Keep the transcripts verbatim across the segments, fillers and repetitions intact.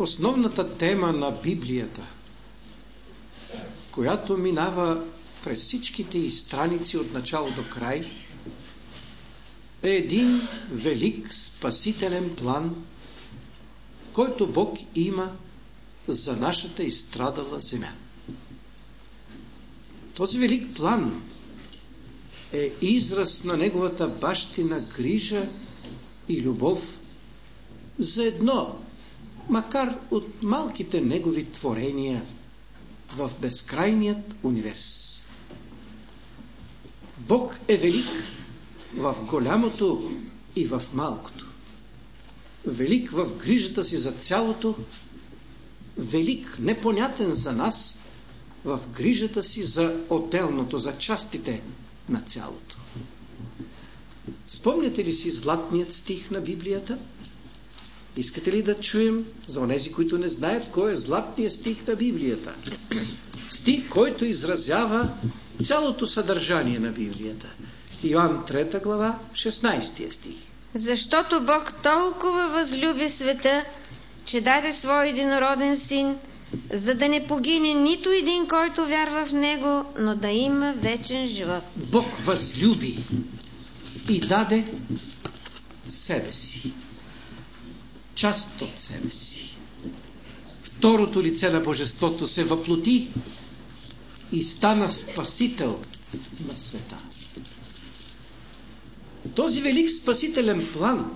основната тема на Библията, която минава през всичките й страници от начало до край, е един велик спасителен план, който Бог има за нашата изстрадала земя. Този велик план е израз на неговата бащина грижа и любов за едно, макар от малките негови творения в безкрайният универс. Бог е велик в голямото и в малкото. Велик в грижата си за цялото, велик, непонятен за нас, в грижата си за отделното, за частите на цялото. Спомняте ли си златният стих на Библията? Искате ли да чуем за онези, които не знаят кой е златният стих на Библията? Стих, който изразява цялото съдържание на Библията. Йоан трета глава, шестнайсети стих. Защото Бог толкова възлюби света, че даде Своя единороден син, за да не погине нито един, който вярва в Него, но да има вечен живот. Бог възлюби и даде себе си. Част от себе си. Второто лице на Божеството се въплоти и стана спасител на света. Този велик спасителен план,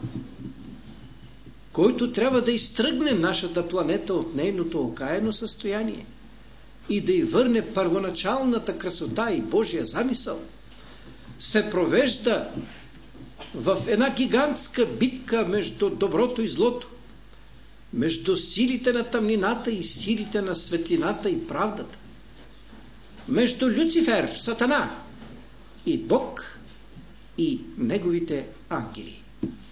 който трябва да изтръгне нашата планета от нейното окаяно състояние и да й върне първоначалната красота и Божия замисъл, се провежда в една гигантска битка между доброто и злото, между силите на тъмнината и силите на светлината и правдата, между Люцифер, Сатана и Бог и неговите ангели.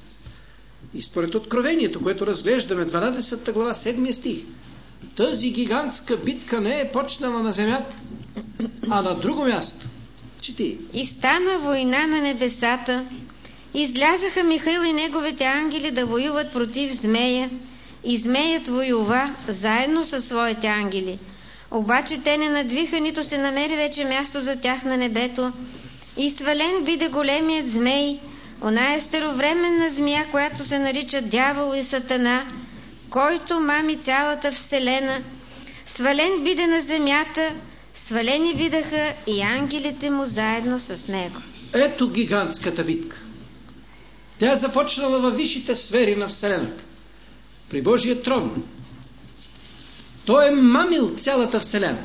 И според Откровението, което разглеждаме, дванадесета глава, седми стих, тази гигантска битка не е почнала на земята, а на друго място. Чети. И стана война на небесата, излязаха Михаил и неговите ангели да воюват против змея, и змеят воюва заедно със своите ангели. Обаче те не надвиха, нито се намери вече място за тях на небето. И свален биде големият змей, оная старовременна змия, която се нарича Дявол и Сатана, който мами цялата вселена. Свален биде на земята, свалени бидаха и ангелите му заедно с него. Ето гигантската битка. Тя е започнала във висшите сфери на вселената, при Божия трон. Той е мамил цялата вселена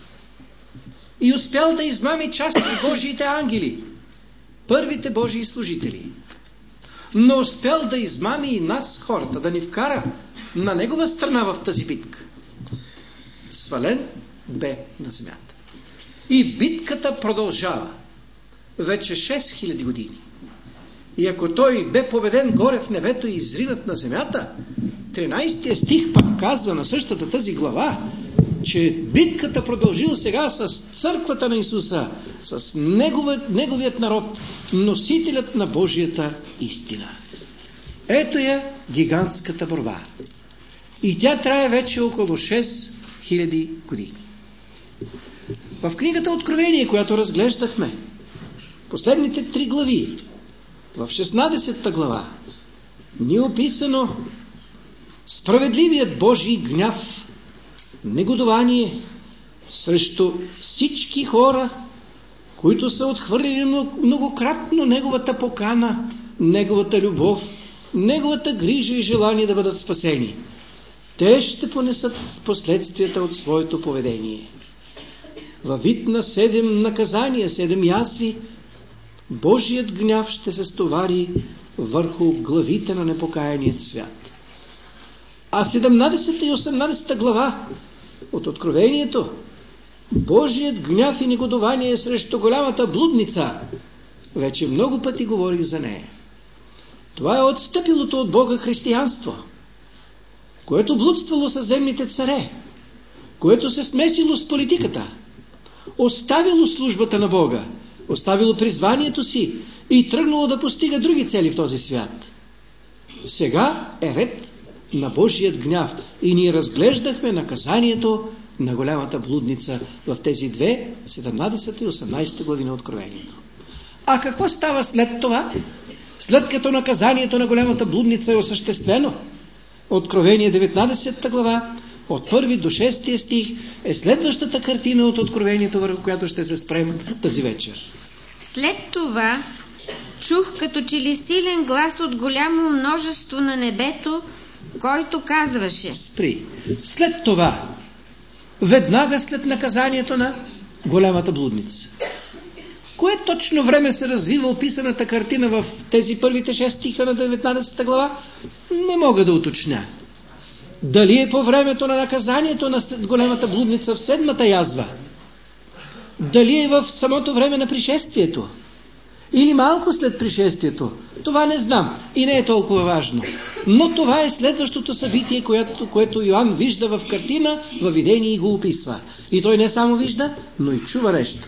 и успял да измами част от Божиите ангели, първите Божии служители. Но успял да измами и нас, хората, да ни вкара на негова страна в тази битка. Свален бе на земята. И битката продължава вече шест хиляди години. И ако той бе победен горе в небето и изринат на земята, тринайсети стих пак казва на същата тази глава, че битката продължила сега с църквата на Исуса, с неговият, неговият народ, носителят на Божията истина. Ето я гигантската борба. И тя трае вече около шест хиляди години. В книгата Откровение, която разглеждахме, последните три глави, в шестнадесета глава, ни е описано справедливият Божий гняв, негодование срещу всички хора, които са отхвърлили многократно неговата покана, неговата любов, неговата грижа и желание да бъдат спасени. Те ще понесат последствията от своето поведение. Във вид на седем наказания, седем язви, Божият гняв ще се стовари върху главите на непокаяният свят. А седемнадесета и осемнадесета глава от Откровението, Божият гняв и негодование срещу голямата блудница, вече много пъти говорих за нея. Това е отстъпилото от Бога християнство, което блудствало със земните царе, което се смесило с политиката, оставило службата на Бога, оставило призванието си и тръгнало да постига други цели в този свят. Сега е ред на Божият гняв. И ние разглеждахме наказанието на голямата блудница в тези две, седемнадесета и осемнадесета глави на Откровението. А какво става след това? След като наказанието на голямата блудница е осъществено, Откровение деветнадесета глава, от първи до шести стих, е следващата картина от Откровението, върху която ще се спрем тази вечер. След това чух като че ли силен глас от голямо множество на небето, който казваше: Спри. След това, веднага след наказанието на голямата блудница. Кое точно време се развива описаната картина в тези първите шест стиха на деветнадесета глава? Не мога да уточня. Дали е по времето на наказанието на голямата блудница в седмата язва? Дали е в самото време на пришествието? Или малко след пришествието? Това не знам и не е толкова важно. Но това е следващото събитие, което, което Йоан вижда в картина, във видение и го описва. И той не само вижда, но и чува нещо.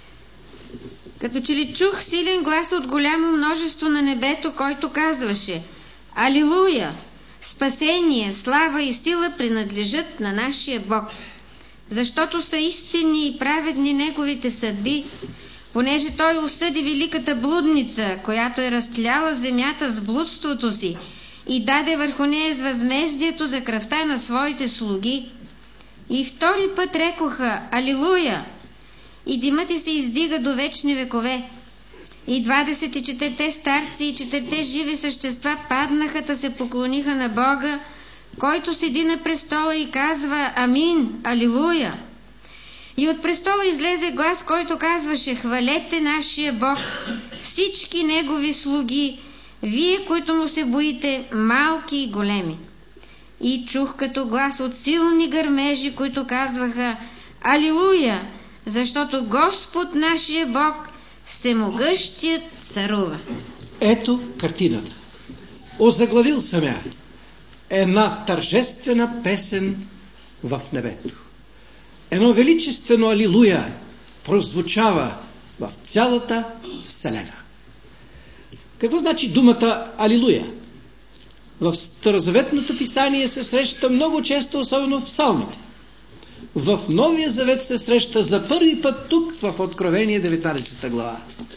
Като че ли чух силен глас от голямо множество на небето, който казваше: Алилуя! Спасение, слава и сила принадлежат на нашия Бог, защото са истинни и праведни неговите съдби, понеже той осъди великата блудница, която е разтляла земята с блудството си и даде върху нея с възмездието за кръвта на своите слуги. И втори път рекоха: Алилуя! И димът й се издига до вечни векове. И двадесет и четирите старци и четирите живи същества паднаха, та се поклониха на Бога, който седи на престола и казва: Амин, Алилуя! И от престола излезе глас, който казваше: Хвалете нашия Бог, всички негови слуги, вие, които му се боите, малки и големи. И чух като глас от силни гърмежи, които казваха: Алилуя! Защото Господ нашия Бог, всемогъщият, царува. Ето картината. Озаглавил съм я. Една тържествена песен в небето. Едно величествено алилуя прозвучава в цялата вселена. Какво значи думата алилуя? В Старозаветното писание се среща много често, особено в псалмите. В Новия завет се среща за първи път тук, в Откровение деветнадесета глава.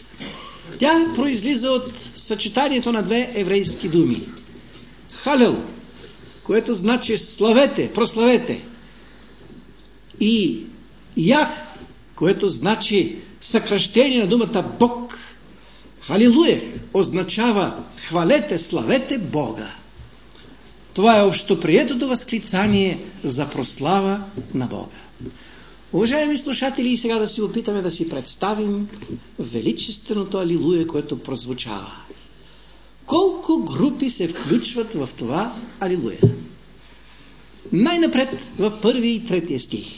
Тя произлиза от съчетанието на две еврейски думи. Халел, което значи славете, прославете. И Ях, което значи съкръщение на думата Бог. Халилуя означава хвалете, славете Бога. Това е общоприетото възклицание за прослава на Бога. Уважаеми слушатели, и сега да си опитаме да си представим величественото алилуя, което прозвучава. Колко групи се включват в това алилуя? Най-напред в първи и третия стих.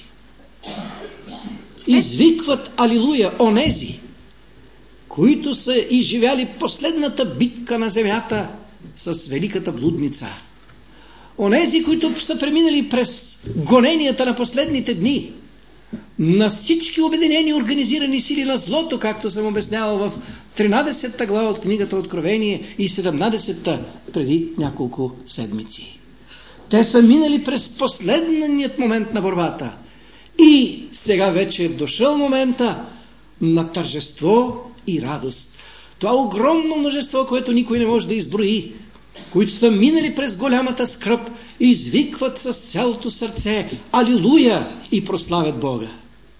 Извикват алилуя онези, които са изживяли последната битка на земята с великата блудница. Онези, които са преминали през гоненията на последните дни, на всички обединени организирани сили на злото, както съм обяснявал в тринадесета глава от книгата Откровение и седемнадесета преди няколко седмици. Те са минали през последният момент на борбата. И сега вече е дошъл момента на тържество и радост. Това огромно множество, което никой не може да изброи, които са минали през голямата скръб, извикват с цялото сърце алилуя и прославят Бога.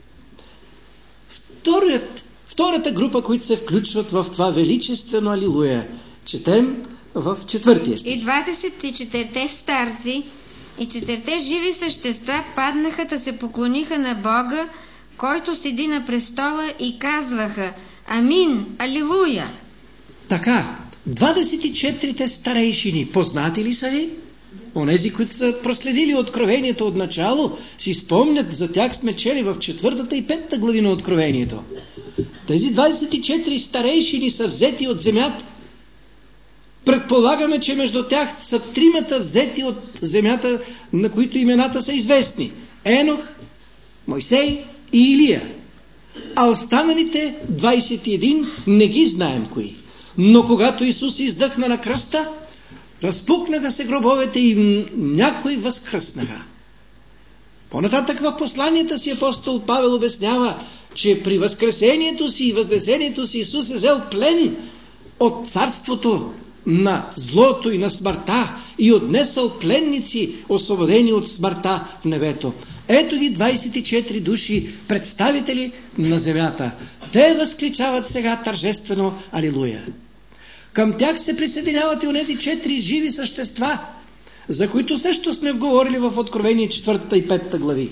Вторият, втората група, които се включват в това величествено алилуя, четем в четвъртия стих. И двадесет и четирите старци и четирите живи същества паднаха, да се поклониха на Бога, който седи на престола, и казваха: Амин, алилуя! Така, двадесет и четирите старейшини, познати ли са ви? Онези, които са проследили Откровението от начало, си спомнят, за тях сме чели в четвъртата и петата глави на Откровението. Тези двадесет и четири старейшини са взети от земята. Предполагаме, че между тях са тримата взети от земята, на които имената са известни. Енох, Мойсей и Илия. А останалите двадесет и един не ги знаем кои. Но когато Исус издъхна на кръста, Разпукнаха се гробовете и някои възкръснаха. По-нататък в посланията си апостол Павел обяснява, че при възкресението си и възнесението си Исус е взел плен от царството на злото и на смъртта и отнесъл пленници, освободени от смъртта в небето. Ето ги двадесет и четири души, представители на земята. Те възклицават сега тържествено Алилуя. Към тях се присъединяват и онези четири живи същества, за които също сме говорили в Откровение четвърта и пета глави.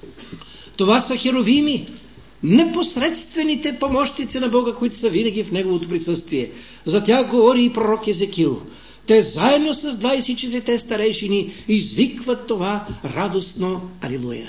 Това са херовими, непосредствените помощници на Бога, които са винаги в Неговото присъствие. За тях говори и пророк Езекил. Те заедно с двадесет и четирите старейшини извикват това радостно Алилуя.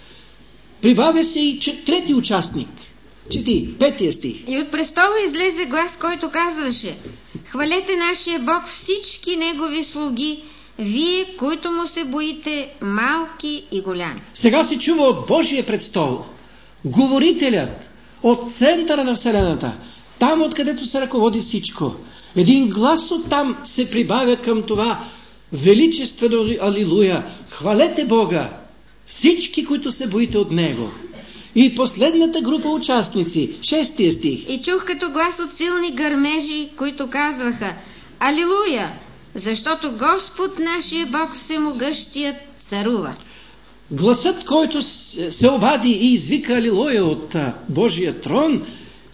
Прибавя се и трети участник. Чети, петия стих. И от престола излезе глас, който казваше: хвалете нашия Бог всички Негови слуги, вие, които му се боите, малки и голями. Сега се чува от Божия престол говорителят от центъра на Вселената, там откъдето се ръководи всичко. Един глас оттам се прибавя към това величествено Алилуя. Хвалете Бога, всички, които се боите от Него. И последната група участници, шестия стих. И чух като глас от силни гърмежи, които казваха: Алилуя, защото Господ нашия Бог всемогъщият царува. Гласът, който се обади и извика Алилуя от Божия трон,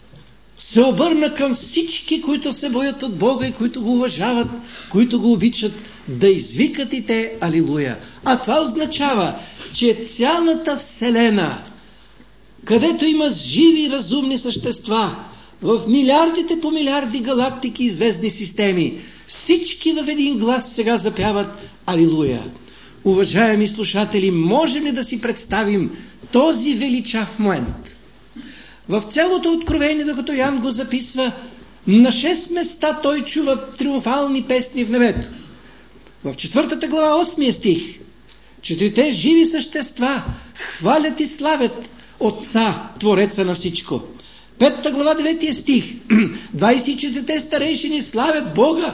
се обърна към всички, които се боят от Бога и които го уважават, които го обичат, да извикат и те Алилуя. А това означава, че цялата Вселена, където има живи разумни същества, в милиардите по милиарди галактики и звездни системи, всички в един глас сега запяват Алилуя. Уважаеми слушатели, можем ли да си представим този величав момент? В цялото Откровение, докато Ян го записва, на шест места той чува триумфални песни в небето. В четвъртата глава, осмия стих, четирите живи същества хвалят и славят Отца, Твореца на всичко. Петата глава, деветия стих, двадесет и четирите старейшини славят Бога,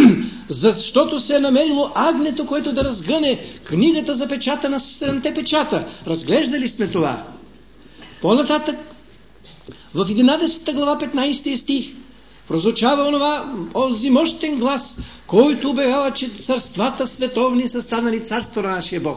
защото се е намерило агнето, което да разгъне книгата за печата на седемте печата. Разглеждали сме това. По-нататък, в единадесета глава, петнадесети стих, прозвучава онова, онзи мощен глас, който обявява, че царствата световни са станали царство на нашия Бог.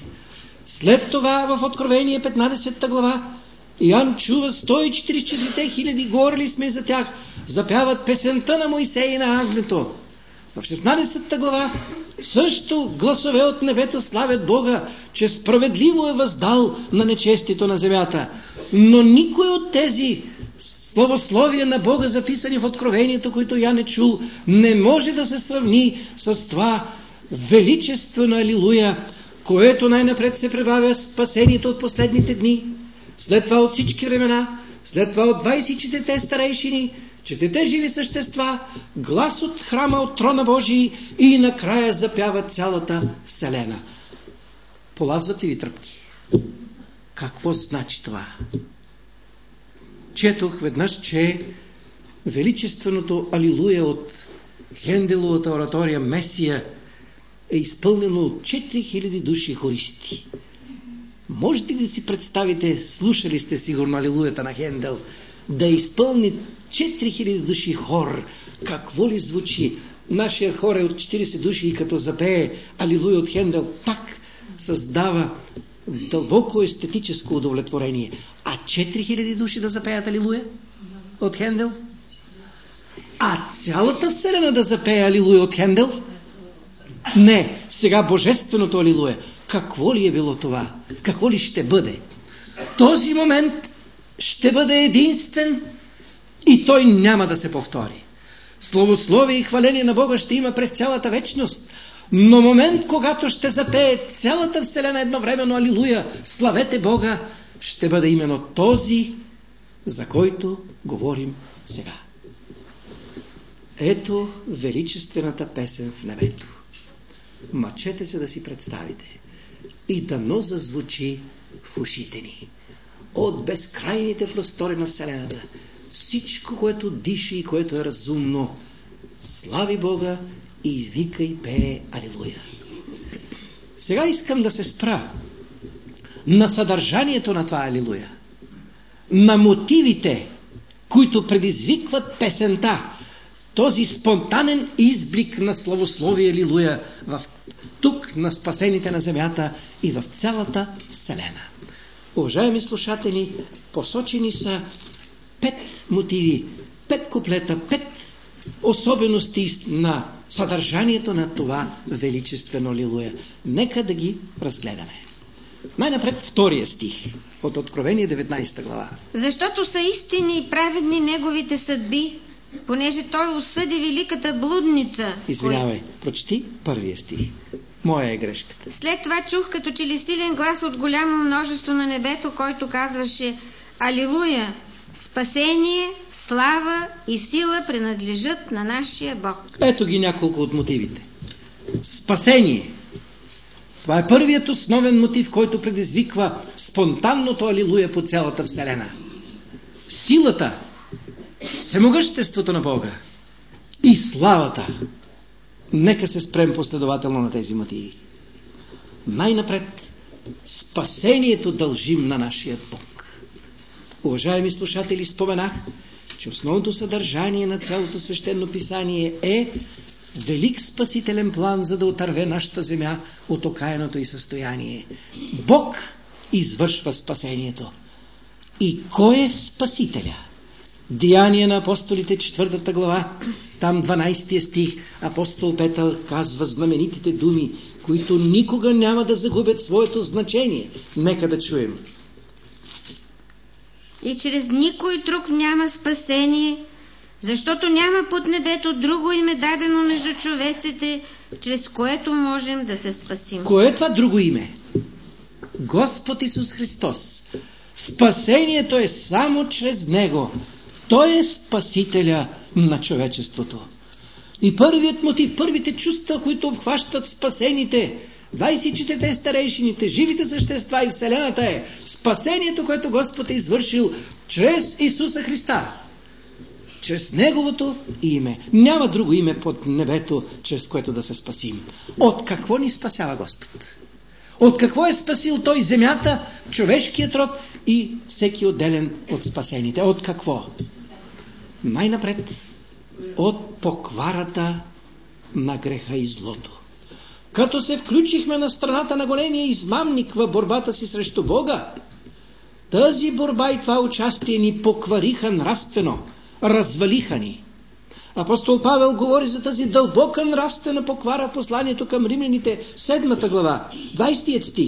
След това в Откровение петнадесета глава Ян чува сто и четиридесет и четири хиляди, говорили сме за тях, запяват песента на Моисей и на агнето. В шестнадесета глава също гласове от небето славят Бога, че справедливо е въздал на нечестито на земята. Но никой от тези славословия на Бога, записани в Откровението, които Ян е чул, не може да се сравни с това величествено Алилуя, което най-напред се прибавя спасението от последните дни, след това от всички времена, след това от двадесет и четирите старейшини, четирите живи същества, глас от храма, от трона Божий и накрая запява цялата Вселена. Полазват ли тръпки? Какво значи това? Четох веднъж, че величественото Алилуя от Хенделовата оратория Месия е изпълнено от четири хиляди души хористи. Можете ли да си представите, слушали сте сигурно Алилуята на Хендел, да изпълни четири хиляди души хор? Какво ли звучи? Нашия хор е от четиридесет души и като запее Алилуя от Хендел, пак създава дълбоко естетическо удовлетворение. А четири хиляди души да запеят Алилуя от Хендел? А цялата Вселена да запее Алилуя от Хендел? Не, сега божественото Алилуя. Какво ли е било това? Какво ли ще бъде? Този момент ще бъде единствен и той няма да се повтори. Славословие и хваление на Бога ще има през цялата вечност. Но момент, когато ще запее цялата Вселена едновременно Алилуя, славете Бога, ще бъде именно този, за който говорим сега. Ето величествената песен в небето. Мъчете се да си представите. И дано зазвучи в ушите ни. От безкрайните простори на Вселената, всичко, което диша и което е разумно, слави Бога и извика и пее алилуя. Сега искам да се спра на съдържанието на това алилуя, на мотивите, които предизвикват песента, този спонтанен изблик на славословие алилуя в тук на спасените на земята и в цялата вселена. Уважаеми слушатели, посочени са пет мотиви, пет куплета, пет особености на съдържанието на това величествено алилуя. Нека да ги разгледаме. Най-напред втория стих от Откровение деветнадесета глава. Защото са истини и праведни неговите съдби, понеже той осъди великата блудница. Извинявай, кой... прочети първия стих. Моя е грешката. След това чух като че ли силен глас от голямо множество на небето, който казваше: Алилуя! Спасение, слава и сила принадлежат на нашия Бог. Ето ги няколко от мотивите. Спасение. Това е първият основен мотив, който предизвиква спонтанното алилуя по цялата вселена. Силата, всемогъществото на Бога и славата. Нека се спрем последователно на тези мотиви. Най-напред, спасението дължим на нашия Бог. Уважаеми слушатели, споменах, че основното съдържание на цялото свещено писание е велик спасителен план, за да отърве нашата земя от окаяното й състояние. Бог извършва спасението. И кой е спасителя? Деяния на апостолите, четвъртата глава, там дванадесети стих, апостол Петър казва знаменитите думи, които никога няма да загубят своето значение. Нека да чуем. И чрез никой друг няма спасение, защото няма под небето друго име дадено между човеците, чрез което можем да се спасим. Кое е това друго име? Господ Исус Христос. Спасението е само чрез Него. Той е спасителя на човечеството. И първият мотив, първите чувства, които обхващат спасените, двадесет и четирите старейшините, живите същества и вселената е спасението, което Господ е извършил чрез Исуса Христа. Чрез Неговото име. Няма друго име под небето, чрез което да се спасим. От какво ни спасява Господ? От какво е спасил Той земята, човешкият род и всеки отделен от спасените? От какво? Най-напред, от покварата на греха и злото. Като се включихме на страната на големия измамник в борбата си срещу Бога, тази борба и това участие ни поквариха нравствено, развалиха ни. Апостол Павел говори за тази дълбока нравствена поквара в посланието към римляните, седмата глава, двадесети стих.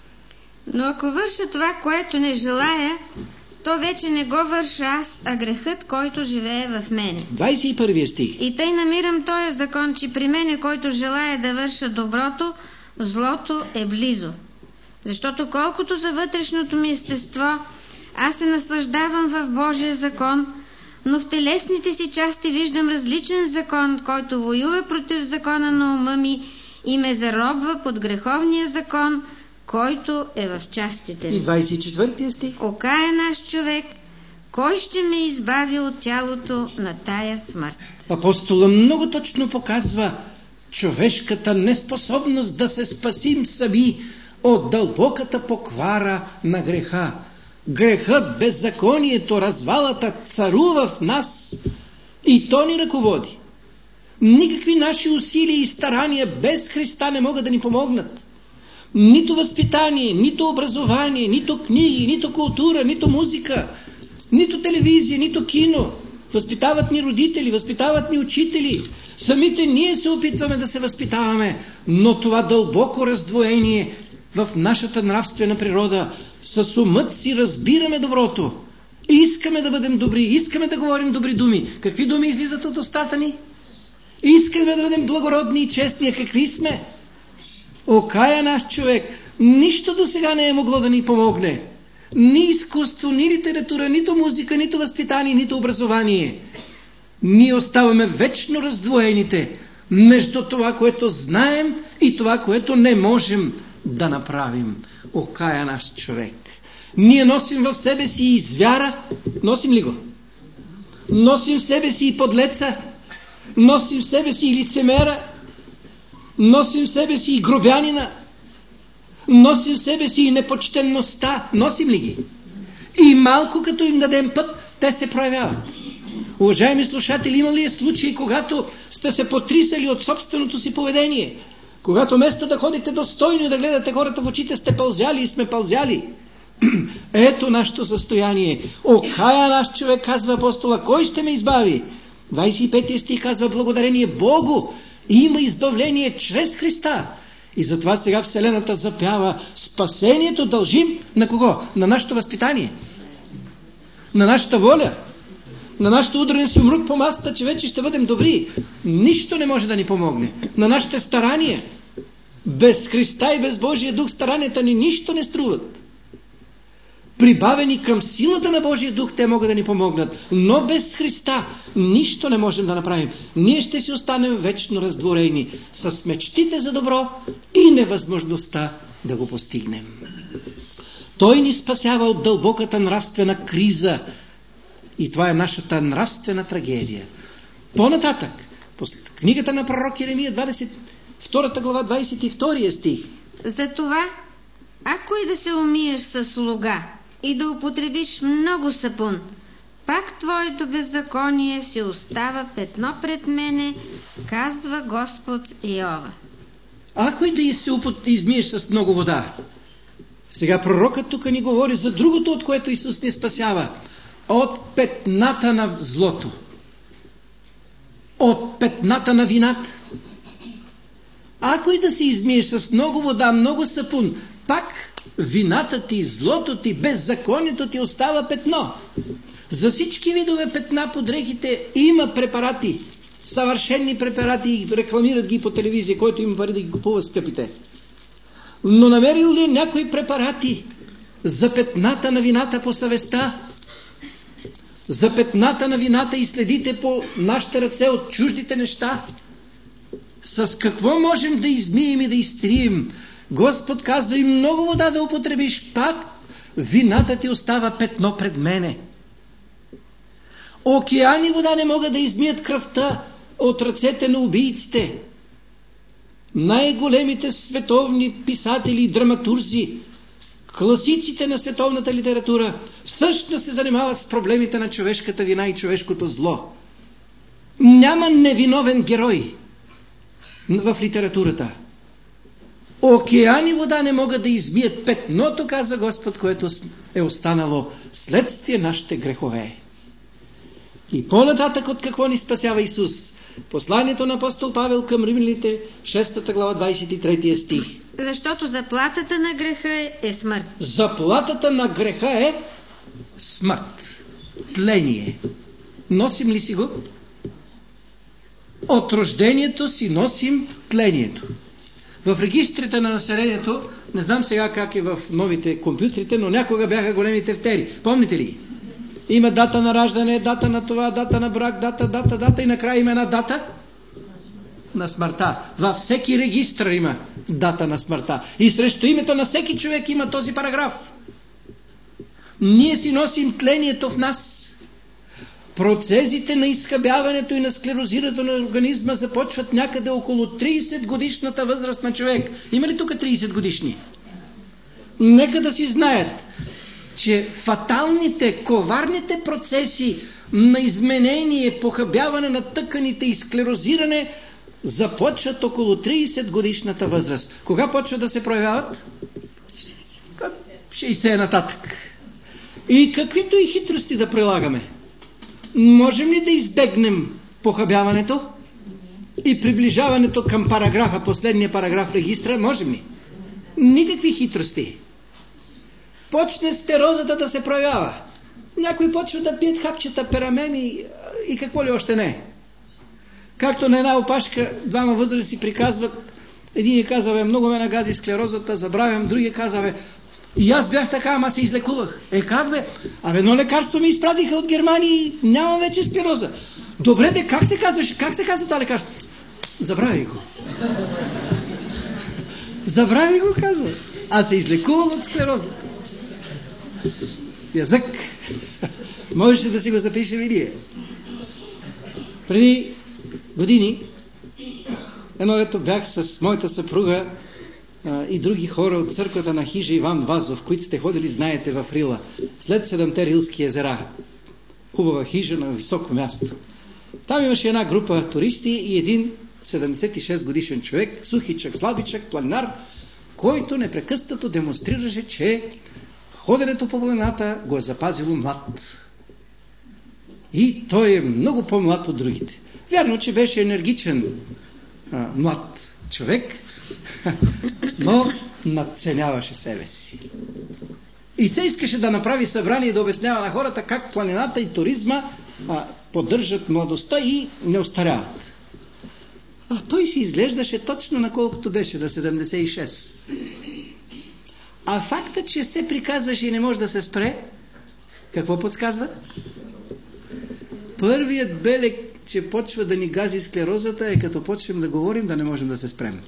Но ако върша това, което не желая, то вече не го върша аз, а грехът, който живее в мене. двадесет и първи стих. И тъй намирам този закон, че при мене, който желая да върша доброто, злото е близо. Защото колкото за вътрешното ми естество, аз се наслаждавам в Божия закон, но в телесните си части виждам различен закон, който воюва против закона на ума ми и ме заробва под греховния закон, който е в частите ми. И двадесет и четвърти стих. Окая наш човек, кой ще ме избави от тялото на тая смърт? Апостола много точно показва човешката неспособност да се спасим сами от дълбоката поквара на греха. Грехът, беззаконието, развалата царува в нас и то ни ръководи. Никакви наши усилия и старания без Христа не могат да ни помогнат. Нито възпитание, нито образование, нито книги, нито култура, нито музика, нито телевизия, нито кино. Възпитават ни родители, възпитават ни учители. Самите ние се опитваме да се възпитаваме, но това дълбоко раздвоение в нашата нравствена природа, с умът си разбираме доброто. Искаме да бъдем добри, искаме да говорим добри думи. Какви думи излизат от устата ни? Искаме да бъдем благородни и честни, а какви сме? Окая наш човек, нищо до сега не е могло да ни помогне. Ни изкуство, ни литература, нито музика, нито възпитание, нито образование. Ние оставаме вечно раздвоените между това, което знаем и това, което не можем да направим. Окая наш човек. Ние носим в себе си и звяра. Носим ли го? Носим в себе си и подлеца. Носим в себе си и лицемера. Носим в себе си и гробянина. Носим в себе си и непочтенността. Носим ли ги? И малко като им дадем път, те се проявяват. Уважаеми слушатели, има ли е случаи, когато сте се потрисали от собственото си поведение? Когато вместо да ходите достойно и да гледате хората в очите, сте пълзяли и сме пълзяли? Ето нашето състояние. Окая наш човек, казва апостола, кой ще ме избави? двадесет и пети стих казва, благодарение Богу, има избавление чрез Христа. И затова сега Вселената запява, спасението дължим на кого? На нашето възпитание, на нашата воля, на нашето удране с умрук по масата, че вече ще бъдем добри. Нищо не може да ни помогне. На нашите старания. Без Христа и без Божия дух старанията ни нищо не струват. Прибавени към силата на Божия дух, те могат да ни помогнат. Но без Христа нищо не можем да направим. Ние ще си останем вечно раздворени с мечтите за добро и невъзможността да го постигнем. Той ни спасява от дълбоката нравствена криза. И това е нашата нравствена трагедия. По-нататък, книгата на пророк Иеремия, двадесет и втора глава, двадесет и втори стих. Затова, ако и да се умиеш с слуга и да употребиш много сапун, пак твоето беззаконие си остава петно пред мене, казва Господ Йова. Ако и да се измиеш с много вода. Сега пророкът тук ни говори за другото, от което Исус ни спасява. От петната на злото. От петната на вината. Ако и да се измиеш с много вода, много сапун, пак вината ти, злото ти, беззаконието ти остава петно. За всички видове петна по дрехите има препарати. Съвършени препарати, рекламират ги по телевизия, който има пари да ги купува скъпите. Но намерил ли някои препарати за петната на вината по съвестта? За петната на вината и следите по нашите ръце от чуждите неща? С какво можем да измием и да изтрием? Господ казва, и много вода да употребиш, пак вината ти остава петно пред мене. Океани вода не могат да измият кръвта от ръцете на убийците. Най-големите световни писатели и драматурзи, класиците на световната литература, всъщност се занимават с проблемите на човешката вина и човешкото зло. Няма невиновен герой в литературата. Океани вода не могат да измият петното, каза Господ, което е останало следствие нашите грехове. И по-нататък от какво ни спасява Исус? Посланието на апостол Павел към римляните, шеста глава, двадесет и трети стих. Защото заплатата на греха е смърт. Заплатата на греха е смърт. Тление. Носим ли си го? От рождението си носим тлението. В регистрите на населението, не знам сега как е в новите компютрите, но някога бяха големи тефтери. Помните ли? Има дата на раждане, дата на това, дата на брак, дата, дата, дата и накрая има една дата на смъртта. Във всеки регистр има дата на смъртта. И срещу името на всеки човек има този параграф. Ние си носим тлението в нас. Процесите на изхабяването и на склерозирането на организма започват някъде около тридесет годишната възраст на човек. Има ли тук тридесет годишни? Нека да си знаят, че фаталните, коварните процеси на изменение, похабяване на тъканите и склерозиране започват около тридесет годишната възраст. Кога почват да се проявяват? шейсет нататък. И каквито и хитрости да прилагаме, можем ли да избегнем похабяването и приближаването към параграфа, последния параграф в регистра? Можем ли? Никакви хитрости. Почне склерозата да се проявява. Някои почват да пият хапчета, перамени и какво ли още не. Както на една опашка двама възрастни приказват, един казва, много ме нагази склерозата, забравям, другия казва, и аз бях така, ама се излекувах. Е, как бе? Абе, едно лекарство ми изпратиха от Германия и нямам вече склероза. Добре, де, как се казваш? Как се казва това лекарство? Забравяй го. Забравяй го, казва. А се излекувал от склероза. Язък. Можете да си го запишем и ние. Преди години Едно лето бях с моята съпруга а, и други хора от църквата на хижа Иван Вазов, които сте ходили, знаете, в Рила. След седемте рилски езера. Хубава хижа на високо място. Там имаше една група туристи и един седемдесет и шест годишен човек, сухичък, слабичък, планинар, който непрекъснато демонстрираше, че ходенето по планината го е запазило млад. И той е много по-млад от другите. Вярно, че беше енергичен а, млад човек, но надценяваше себе си. И се искаше да направи събрание и да обяснява на хората как планината и туризма а, поддържат младостта и не остаряват. А той си изглеждаше точно на колкото беше, на седемдесет и шест. А факта, че се приказваше и не може да се спре, какво подсказва? Първият белег, че почва да ни гази склерозата, е като почнем да говорим, да не можем да се спрем.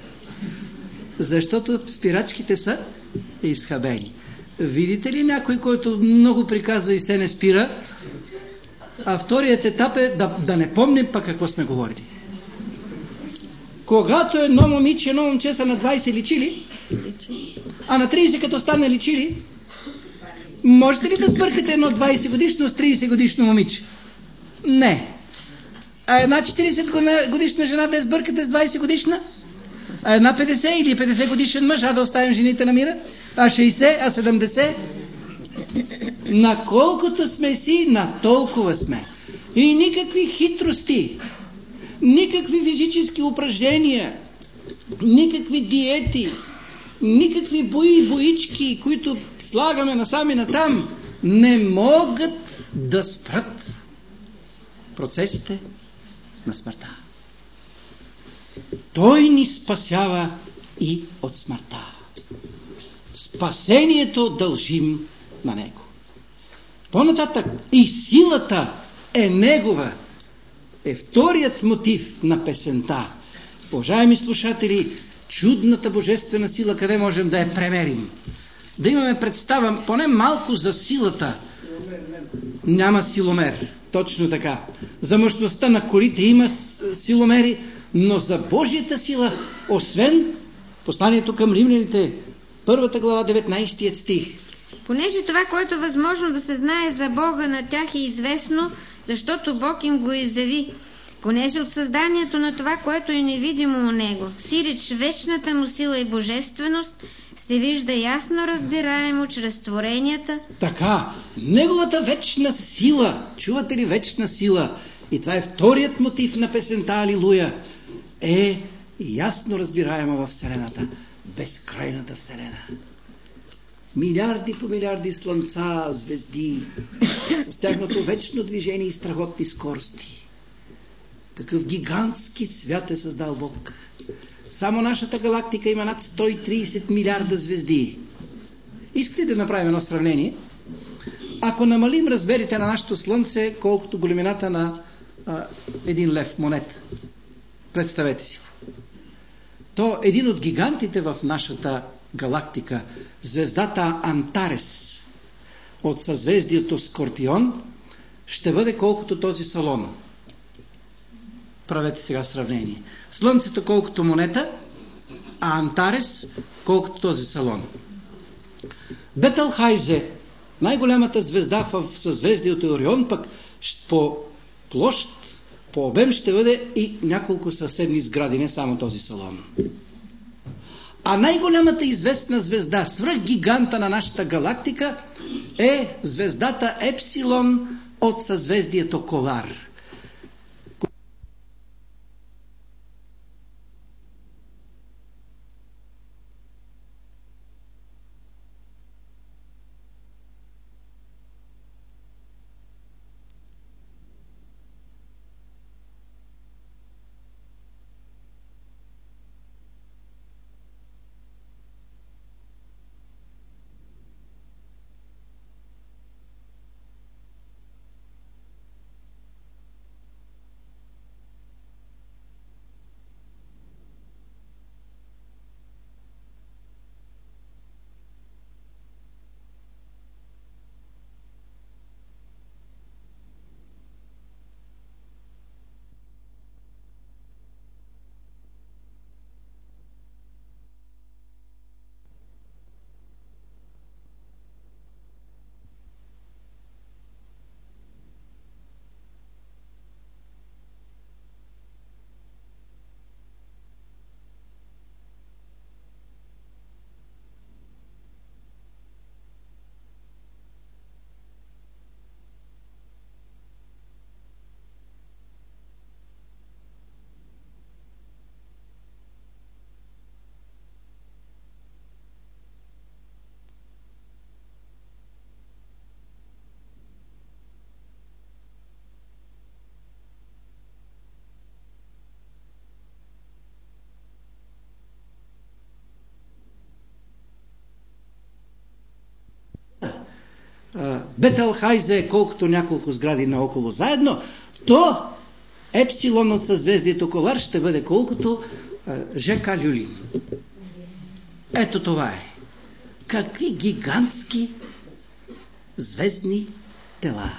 Защото спирачките са изхабени. Видите ли някой, който много приказва и се не спира, а вторият етап е да, да не помним пък какво сме говорили. Когато едно момиче, едно момче са на двайсет личили, а на трийсет като стане личили, можете ли да сбъркате едно двайсет годишно с трийсет годишно момиче? Не. А една четирийсет годишна жена да я сбъркате с двайсет годишна? А една петдесет или петдесет годишен мъж, а да оставим жените на мира? А шейсет, а седемдесет? На колкото сме си, на толкова сме. И никакви хитрости, никакви физически упражнения, никакви диети, никакви бои и боички, които слагаме насам и натам, не могат да спрат процесите на смъртта. Той ни спасява и от смъртта. Спасението дължим на Него. По-нататък и силата е Негова. Е вторият мотив на песента. Уважаеми слушатели, чудната божествена сила, къде можем да я премерим? Да имаме представа поне малко за силата. Няма силомер. Точно така. За мъжността на корите има силомери, но за Божията сила, освен посланието към римляните, първата глава, деветнайсети стих. Понеже това, което е възможно да се знае за Бога, на тях е известно, защото Бог им го изяви. Понеже от създанието на това, което е невидимо у Него, сиреч вечната му сила и божественост, се вижда ясно разбираемо чрез творенията. Така, Неговата вечна сила, чувате ли вечна сила? И това е вторият мотив на песента Алилуя, е ясно разбираема във Вселената, безкрайната Вселена. Милиарди по милиарди слънца, звезди, с тяхното вечно движение и страхотни скорости. Какъв гигантски свят е създал Бог. Само нашата галактика има над сто и трийсет милиарда звезди. Искате да направим едно сравнение? Ако намалим размерите на нашето Слънце, колкото големината на а, един лев монета, представете си го. То един от гигантите в нашата галактика, звездата Антарес от съзвездието Скорпион, ще бъде колкото този салон. Правете сега сравнение. Слънцето колкото монета, а Антарес колкото този салон. Бетелхайзе, най-голямата звезда в съзвездието Орион, пък по площ, по обем ще бъде и няколко съседни сгради, не само този салон. А най-голямата известна звезда, свръхгиганта на нашата галактика, е звездата Епсилон от съзвездието Колар. Бетелхайзе е колкото няколко сгради наоколо заедно, то епсилон от съзвездието Колар ще бъде колкото ЖК Люлин. Ето това е. Какви гигантски звездни тела.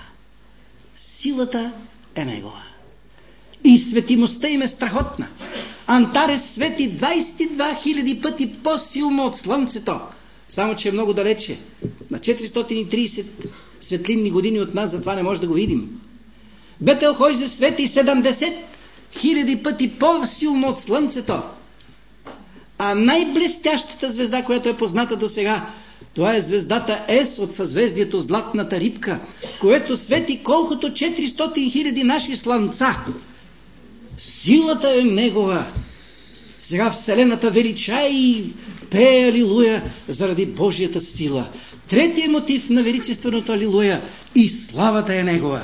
Силата е негова. И светимостта им е страхотна. Антарес свети двайсет и два хиляди пъти по-силно от Слънцето. Само че е много далече. На четиристотин и трийсет светлинни години от нас, затова не може да го видим. Бетелхойзе свети седемдесет хиляди пъти по-силно от Слънцето. А най-блестящата звезда, която е позната до сега, това е звездата Ес от съзвездието Златната рибка, което свети колкото четиристотин хиляди наши слънца. Силата е негова. Сега Вселената велича и пее алилуя заради Божията сила. Третия мотив на величественото алилуя и славата е негова.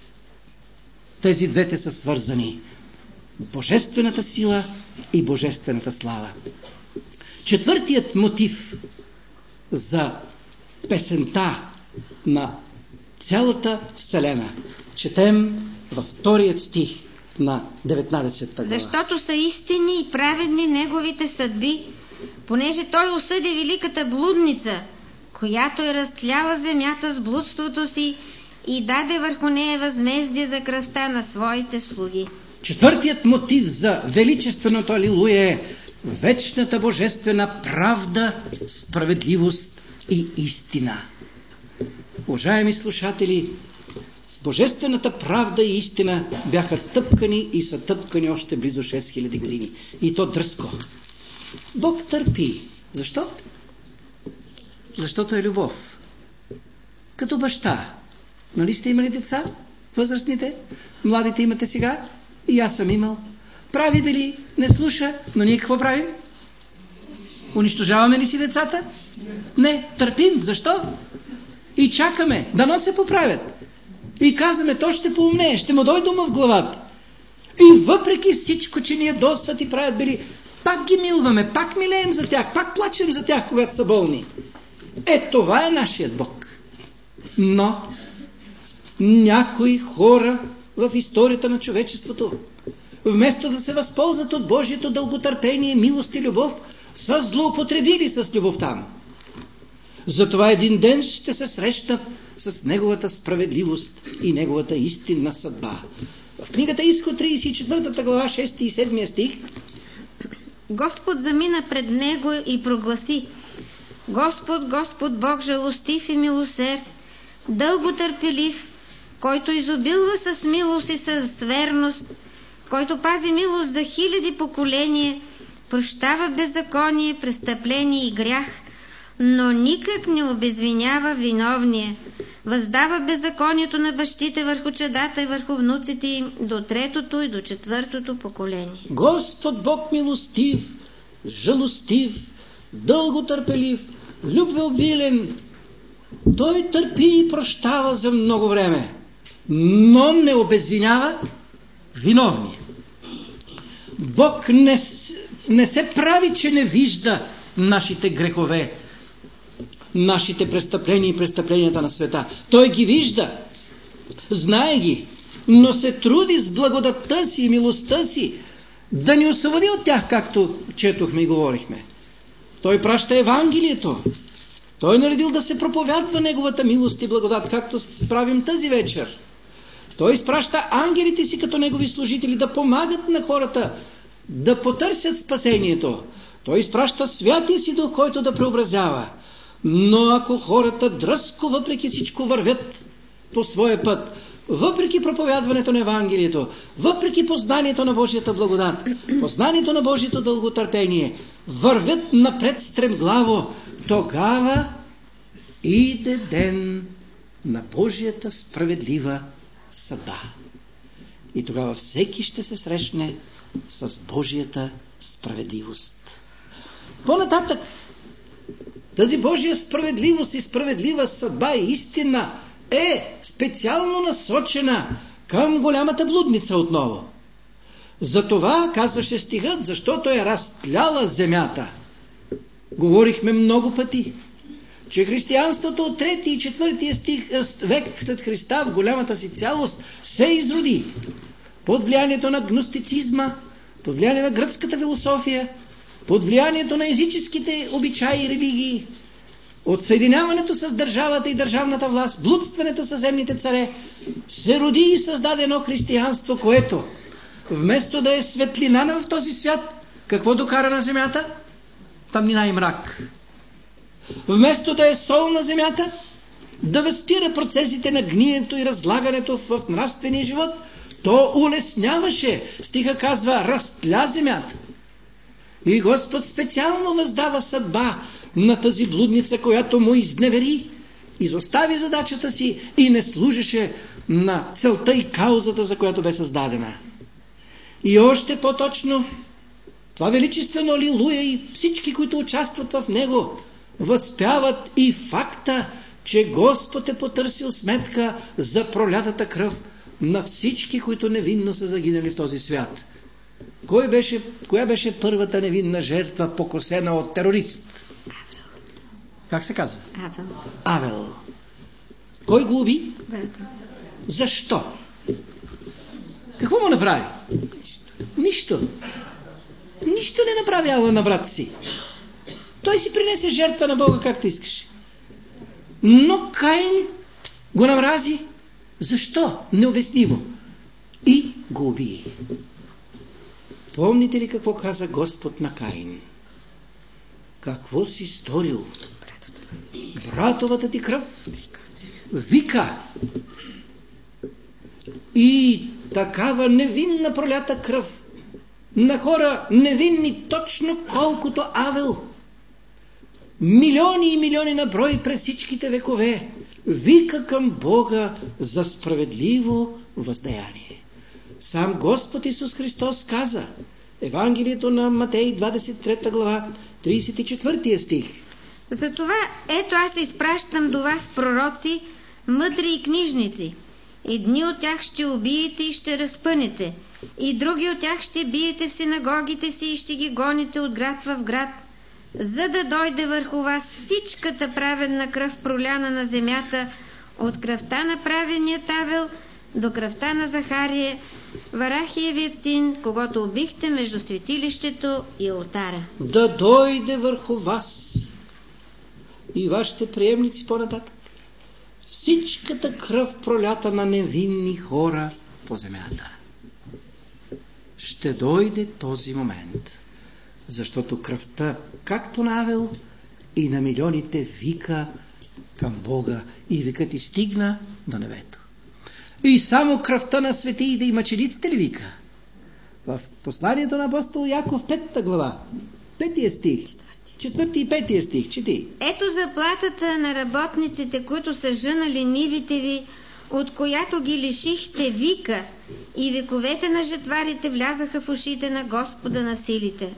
Тези двете са свързани. Божествената сила и божествената слава. Четвъртият мотив за песента на цялата Вселена четем във вторият стих на деветнадесета глава. Защото са истини и праведни неговите съдби, понеже той осъди великата блудница, която е разтляла земята с блудството си и даде върху нея възмездие за кръвта на своите слуги. Четвъртият мотив за величественото алилуя е вечната божествена правда, справедливост и истина. Уважаеми слушатели, божествената правда и истина бяха тъпкани и са тъпкани още близо шест хиляди години. И то дръско. Бог търпи. Защо? Защото е любов. Като баща. Нали сте имали деца? Възрастните? Младите имате сега? И аз съм имал. Прави били, не слуша, но ние какво правим? Унищожаваме ли си децата? Не, търпим. Защо? И чакаме, дано се поправят. И казваме, то ще поумнее, ще му дойде дума в главата. И въпреки всичко, че ни ядосват и правят били, пак ги милваме, пак милеем за тях, пак плачем за тях, когато са болни. Е, това е нашият Бог. Но някои хора в историята на човечеството, вместо да се възползват от Божието дълготърпение, милост и любов, са злоупотребили с любовта му. Затова един ден ще се срещнат с неговата справедливост и неговата истинна съдба. В книгата Изход трийсет и четвърта глава, шести и седми стих. Господ замина пред него и прогласи: Господ, Господ Бог жалостив и милосерд, дълго търпелив, който изобилва с милост и с верност, който пази милост за хиляди поколения, прощава беззаконие, престъпление и грях, но никак не обезвинява виновния. Въздава беззаконието на бащите върху чадата и върху внуците им до третото и до четвъртото поколение. Господ Бог милостив, жалостив, дълготърпелив, любвеобилен, той търпи и прощава за много време, но не обезвинява виновния. Бог не, не се прави, че не вижда нашите грехове, нашите престъпления и престъпленията на света. Той ги вижда, знае ги, но се труди с благодатта си и милостта си да ни освободи от тях, както четохме и говорихме. Той праща Евангелието. Той е наредил да се проповядва неговата милост и благодат, както правим тази вечер. Той изпраща ангелите си като негови служители да помагат на хората да потърсят спасението. Той изпраща Святия си Дух, който да преобразява. Но ако хората дръзко, въпреки всичко, вървят по своя път, въпреки проповядването на Евангелието, въпреки познанието на Божията благодат, познанието на Божието дълготърпение, вървят напред стремглаво, тогава иде ден на Божията справедлива съдба. И тогава всеки ще се срещне с Божията справедливост. По-нататък, тази Божия справедливост и справедлива съдба и истина е специално насочена към голямата блудница отново. Затова, казваше стихът, защото е разтляла земята. Говорихме много пъти. че християнството от трети и четвъртия стих, век след Христа в голямата си цялост се изроди под влиянието на гностицизма, под влияние на гръцката философия, под влиянието на езическите обичаи и религии, от съединяването с държавата и държавната власт, блудстването с земните царе, се роди и създаде едно християнство, което вместо да е светлина в този свят, какво докара на земята? Тъмнина и мрак. Вместо да е сол на земята, да възпира процесите на гниенето и разлагането в нравствения живот, то улесняваше, стиха казва, растля земята. И Господ специално въздава съдба на тази блудница, която му изневери, изостави задачата си и не служеше на целта и каузата, за която бе създадена. И още по-точно, това величествено алилуя и всички, които участват в него, възпяват и факта, че Господ е потърсил сметка за пролятата кръв на всички, които невинно са загинали в този свят. Кой беше, коя беше първата невинна жертва, покосена от терорист? Как се казва? Авел. Авел. Кой го уби? Брато. Защо? Какво му направи? Нищо. Нищо не направи Авел на брат си. Той си принесе жертва на Бога, както искаш. Но Каин го намрази. Защо? Необяснимо. И го уби. Помните ли какво каза Господ на Каин? Какво си сторил? Братовата ти кръв вика. И такава невинна пролята кръв на хора невинни точно колкото Авел. Милиони и милиони на брой през всичките векове вика към Бога за справедливо въздаяние. Сам Господ Исус Христос каза, Евангелието на Матей, двадесет и трета глава, тридесет и четвърти стих. Затова ето аз изпращам до вас пророци, мъдри и книжници. Едни от тях ще убиете и ще разпънете, и други от тях ще биете в синагогите си и ще ги гоните от град в град, за да дойде върху вас всичката праведна кръв, проляна на земята, от кръвта на праведният Авел до кръвта на Захария, Варахиевият син, когато убихте между светилището и олтара. Да дойде върху вас и вашите приемници по-нататък всичката кръв, пролята на невинни хора по земята. Ще дойде този момент, защото кръвта, както на Авел и на милионите, вика към Бога и викът и стигна до небето. И само кръвта на светиите и мъчениците ли вика? В посланието на апостол Яков, пета глава, петия стих, четвърти и петия стих, чети. Ето заплатата на работниците, които са жънали нивите ви, от която ги лишихте, вика, и вековете на жетварите влязаха в ушите на Господа на силите.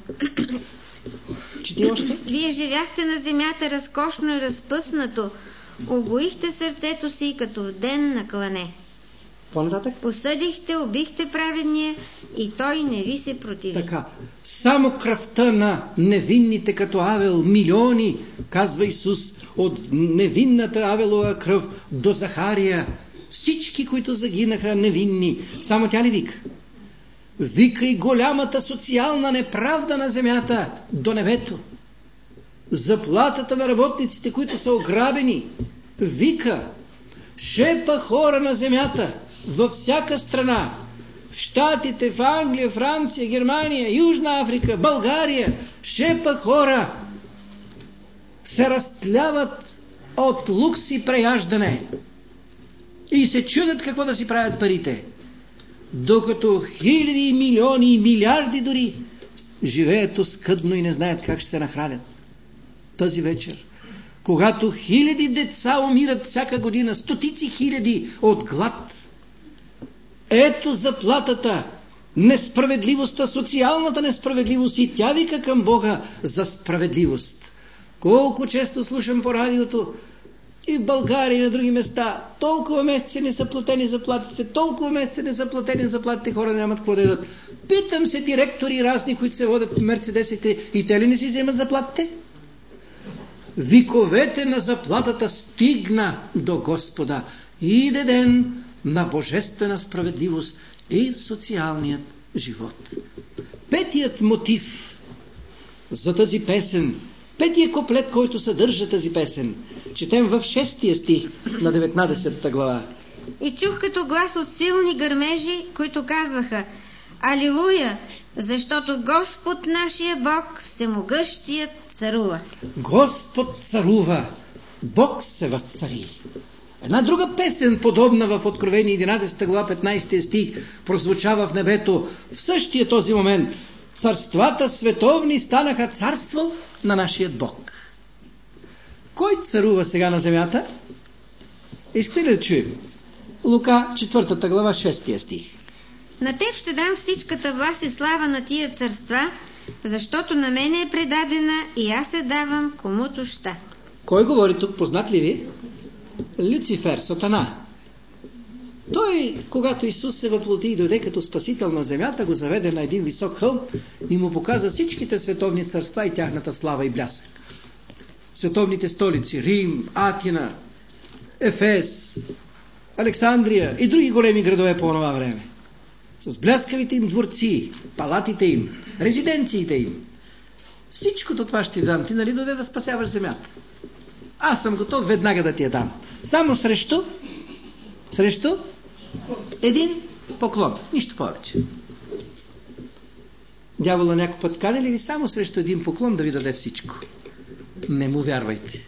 Чети още. Вие живяхте на земята разкошно и разпъснато, обоихте сърцето си като в ден на клане. По-нататък? Посъдихте, убихте праведния и той не ви се противи. Така, само кръвта на невинните като Авел, милиони, казва Исус, от невинната Авелова кръв до Захария, всички, които загинаха невинни, само тя ли вика? Вика и голямата социална неправда на земята до небето. Заплатата на работниците, които са ограбени, вика, шепа хора на земята във всяка страна, в Щатите, в Англия, Франция, Германия, Южна Африка, България, шепа хора се разтляват от лукс и преяждане и се чудят какво да си правят парите, докато хиляди, милиони и милиарди дори живеят оскъдно и не знаят как ще се нахранят. Тази вечер, когато хиляди деца умират всяка година, стотици хиляди от глад, ето заплатата, несправедливостта, социалната несправедливост, и тя вика към Бога за справедливост. Колко често слушам по радиото и в България и на други места, толкова месеци не са платени заплатите, толкова месеци не са платени заплатите, хора нямат какво да ядат. Питам се директори разни, които се водят в мерцедесите, и те ли не си вземат заплатите? Виковете на заплатата стигна до Господа. Иде ден на божествена справедливост и социалният живот. Петият мотив за тази песен, петият куплет, който съдържа тази песен, четем в шестия стих на деветнадесета глава. И чух като глас от силни гърмежи, които казваха: Алилуя, защото Господ нашия Бог, всемогъщият, царува. Господ царува, Бог се възцари. Една друга песен, подобна в Откровение единадесета глава, петнадесети стих, прозвучава в небето в същия този момент. Царствата световни станаха царство на нашия Бог. Кой царува сега на земята? Искате ли да чуем? Лука, четвъртата глава, шестия стих. На теб ще дам всичката власт и слава на тия царства, защото на мене е предадена и аз се давам комуто ща. Кой говори тук, познат ли ви? Люцифер, Сатана. Той, когато Исус се въплоти и дойде като спасител на земята, го заведе на един висок хълм и му показа всичките световни царства и тяхната слава и блясък. Световните столици, Рим, Атина, Ефес, Александрия и други големи градове по това време. С бляскавите им дворци, палатите им, резиденциите им. Всичкото това ще ти дам. Ти нали дойде да спасяваш земята? Аз съм готов веднага да ти я дам. Само срещу срещу един поклон. Нищо повече. Дявола някой път кане ли ви само срещу един поклон да ви даде всичко? Не му вярвайте.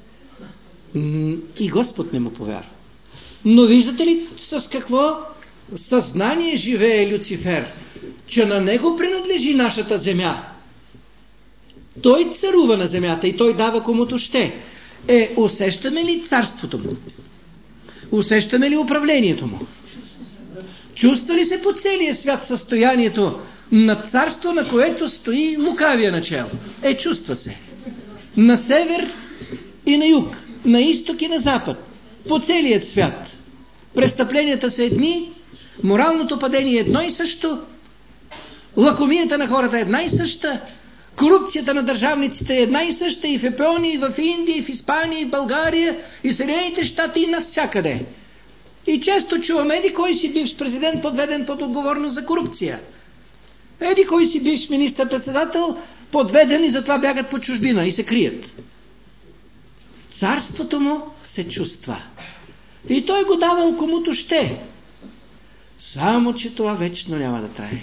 И Господ не му повярва. Но виждате ли с какво съзнание живее Люцифер? Че на него принадлежи нашата земя. Той царува на земята и той дава комуто ще. Е, усещаме ли царството му? Усещаме ли управлението му? Чувства ли се по целия свят състоянието на царство, на което стои лукавия начало? Е, чувства се. На север и на юг, на изток и на запад, по целият свят. Престъпленията са едни, моралното падение е едно и също, лакомията на хората е една и съща, корупцията на държавниците е една и съща и в Япония, и в Индия, и в Испания, и в България, и Съединените щати, и навсякъде. И често чуваме, еди кой си бивш президент подведен под отговорност за корупция. Еди кой си бивш министър-председател подведен и затова бягат по чужбина и се крият. Царството му се чувства. И той го давал комуто ще. Само, че това вечно няма да трае.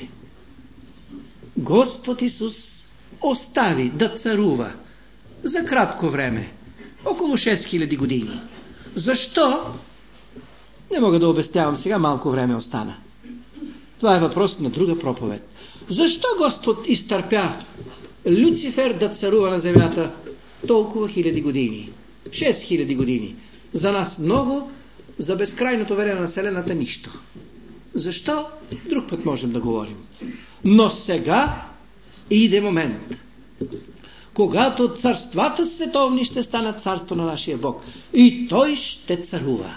Господ Исус остави да царува за кратко време, около шест хиляди години. Защо? Не мога да обяснявам сега, малко време остана. Това е въпрос на друга проповед. Защо Господ изтърпя Люцифер да царува на земята толкова хиляди години? шест хиляди години. За нас много, за безкрайното време на Вселената нищо. Защо? Друг път можем да говорим. Но сега иде момент, когато царствата световни ще станат царство на нашия Бог. И Той ще царува.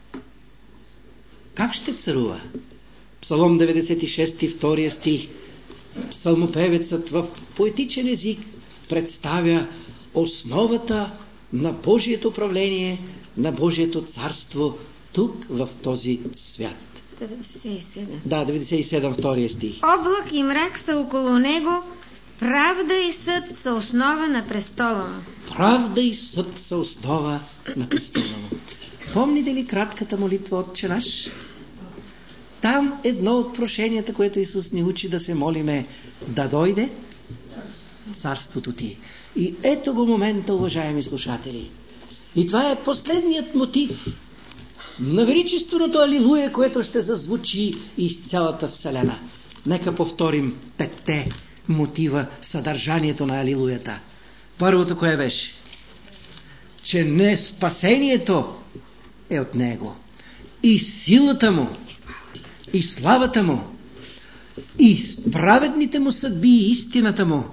Как ще царува? Псалом деветдесет и шести, втория стих. Псалмопевецът в поетичен език представя основата на Божието управление, на Божието царство тук в този свят. деветдесет и седем. Да, деветдесет и седем, втория стих. Облак и мрак са около него, правда и съд са основа на престола му. Правда и съд са основа на престола му. Помните ли кратката молитва Отче наш? Там едно от прошенията, което Исус ни учи да се молиме, да дойде царството ти. И ето го момента, уважаеми слушатели. И това е последният мотив на величественото алилуя, което ще зазвучи из цялата Вселена. Нека повторим петте мотива, съдържанието на алилуята. Първото кое беше? Че не спасението е от Него. И силата Му, и славата Му, и праведните Му съдби, и истината Му,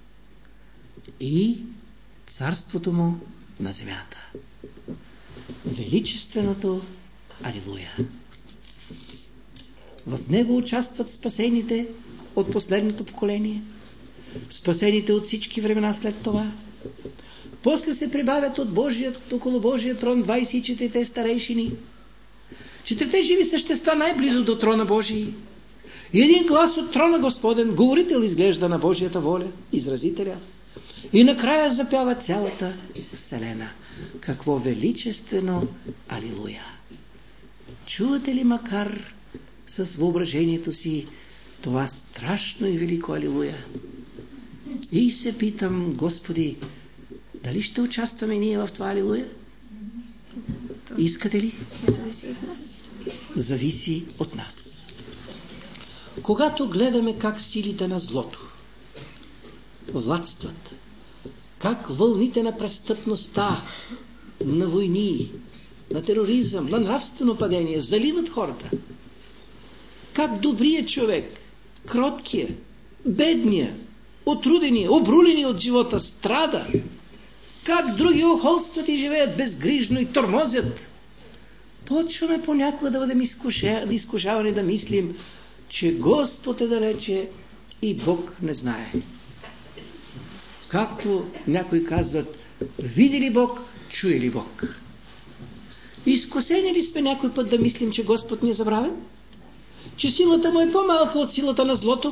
и царството Му на земята. Величественото алилуя. В него участват спасените от последното поколение, спасените от всички времена след това, После се прибавят от Божият, около Божия трон двайсет и четирите старейшини. Четирите живи същества най-близо до трона Божий. И един глас от трона Господен, говорител изглежда на Божията воля, изразителя. И накрая запява цялата вселена. Какво величествено алилуя! Чувате ли макар с въображението си това страшно и велико алилуя? И се питам, Господи, дали ще участваме ние в това алилуя? Искате ли? Зависи от нас. Когато гледаме как силите на злото владстват, как вълните на престъпността, на войни, на тероризъм, на нравствено падение заливат хората, как добрият човек, кроткият, бедният, отрудения, обрулени от живота страда, как други охолстват и живеят безгрижно и тормозят, почваме понякога да бъдем изкушавани да мислим, че Господ е далече и Бог не знае. Както някои казват, види ли Бог, чуе ли Бог? Изкусени ли сме някой път да мислим, че Господ ни е забравен? Че силата му е по-малка от силата на злото?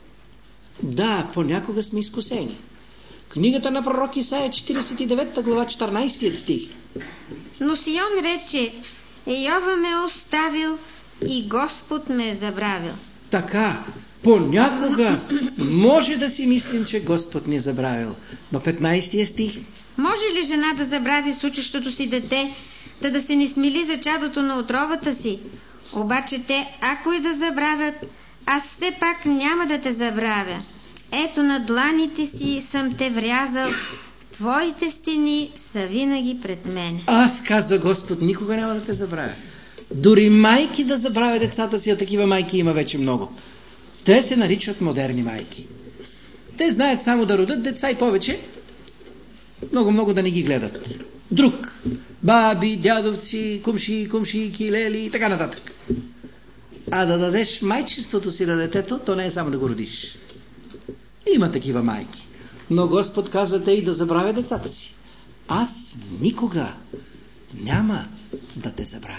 Да, понякога сме изкусени. Книгата на пророк Исаия, четиридесет и девета глава, четиринайсети стих. Но Сион рече, Йова ме е оставил и Господ ме е забравил. Така, понякога може да си мислим, че Господ ни е забравил. Но петнайсети стих. Може ли жена да забрави сучещото си дете, да да се не смили за чадото на отровата си? Обаче те, ако и да забравят, аз все пак няма да те забравя. Ето на дланите си съм те врязал, твоите стени са винаги пред мен. Аз, казва Господ, никога няма да те забравя. Дори майки да забравя децата си, а такива майки има вече много. Те се наричат модерни майки. Те знаят само да родят деца и повече, много-много да не ги гледат. Друг. Баби, дядовци, кумши, кумшийки, лели и така нататък. А да дадеш майчеството си на детето, то не е само да го родиш. Има такива майки. Но Господ казва те и да забравя децата си. Аз никога няма да те забравя.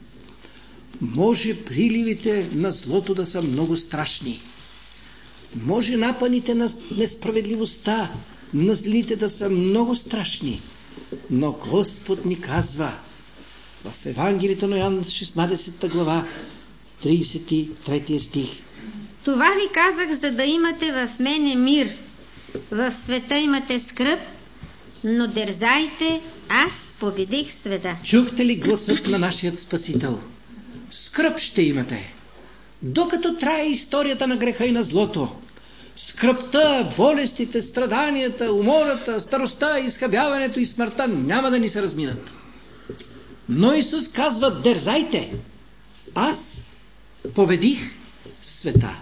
Може приливите на злото да са много страшни. Може напъните на несправедливостта, на злите да са много страшни. Но Господ ни казва в Евангелието на Йоан, шестнайсета глава, трийсет и трети стих. Това ви казах, за да имате в мене мир. В света имате скръб, но дързайте, аз победих света. Чухте ли гласът на нашият Спасител? Скръб ще имате. Докато трае историята на греха и на злото, скръбта, болестите, страданията, умората, старостта, изхабяването и смъртта няма да ни се разминат. Но Исус казва, дързайте, аз победих света.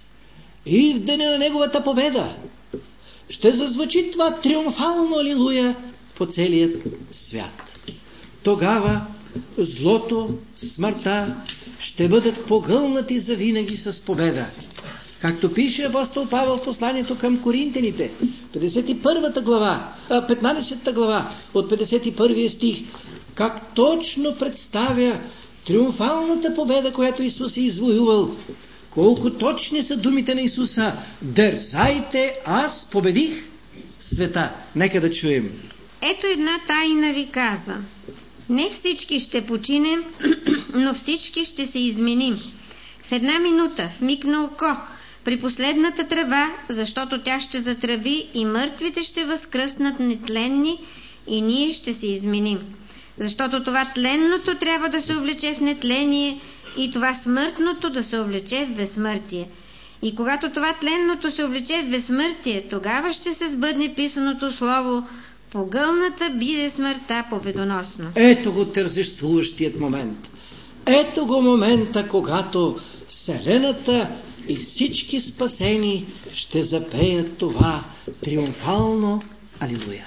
И в деня на Неговата победа ще зазвучи това триумфално алилуя по целият свят. Тогава злото, смъртта ще бъдат погълнати завинаги с победа. Както пише апостол Павел в посланието към Коринтяните, петдесет и първа глава, петнайсета глава, от петдесет и първи стих, как точно представя триумфалната победа, която Исус е извоювал. Колко точни са думите на Исуса. Дързайте, аз победих света. Нека да чуем. Ето една тайна ви каза. Не всички ще починем, но всички ще се изменим. В една минута, в миг на око, при последната тръба, защото тя ще затръби и мъртвите ще възкръснат нетленни и ние ще се изменим. Защото това тленното трябва да се облече в нетление и това смъртното да се облече в безсмъртие. И когато това тленното се облече в безсмъртие, тогава ще се сбъдне писаното слово: погълната биде смъртта победоносно. Ето го тържествуващият момент. Ето го момента, когато вселената и всички спасени ще запеят това триумфално алилуя.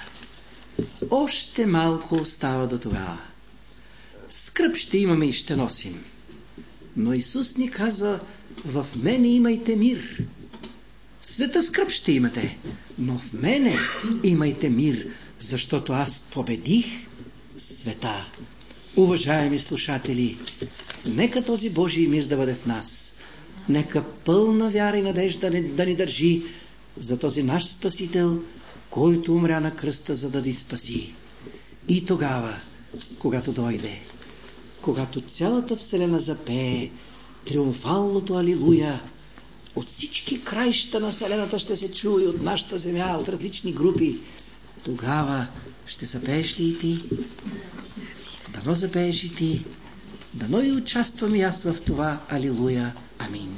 Още малко остава до това. Скръб ще имаме и ще носим. Но Исус ни казва: в мене имайте мир. света скръб ще имате, но в мене имайте мир, защото аз победих света. Уважаеми слушатели, нека този Божий мир да бъде в нас. Нека пълна вяра и надежда да ни държи за този наш Спасител, който умря на кръста, за да ни спаси. И тогава, когато дойде, когато цялата вселена запее триумфалното алилуя, от всички краища на вселената ще се чуе, от нашата земя, от различни групи, тогава ще запееш ли и ти? Дано запееш и ти, дано и участвам и аз в това алилуя. Амин.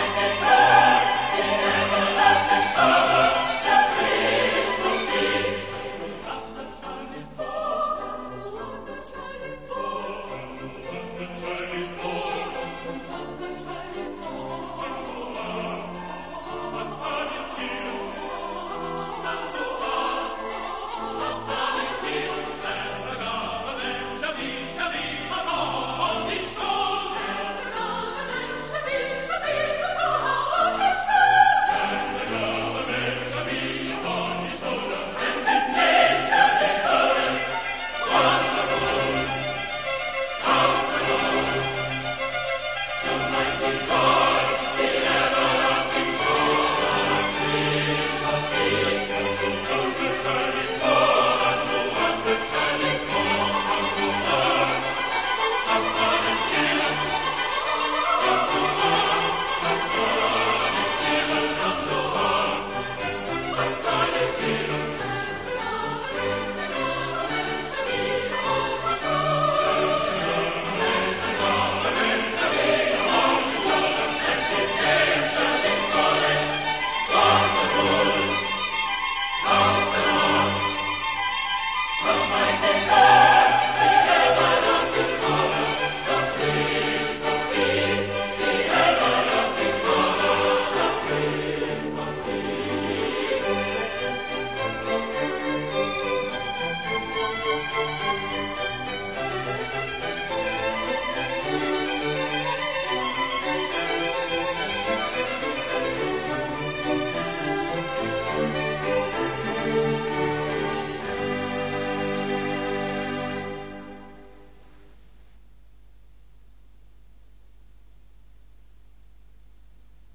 се